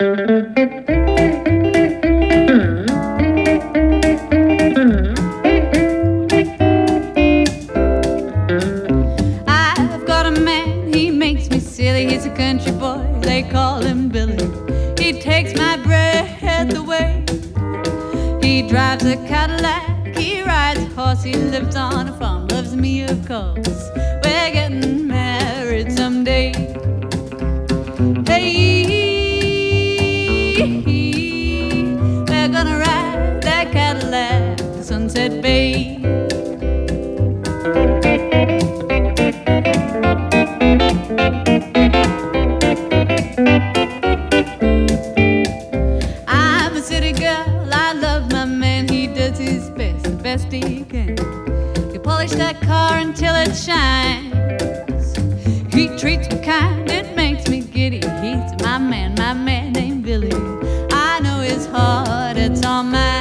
I've got a man, he makes me silly. He's a country boy, they call him Billy. He takes my breath away. He drives a Cadillac, he rides a horse, he lives on a farm, loves me of course. We're getting married someday. Hey, we're gonna ride that Cadillac to Sunset Bay. I'm a city girl, I love my man. He does his best, the best he can. He polish that car until it shines. He treats me kind, it makes me giddy. He's my man named Billy. I know his heart, it's all mine.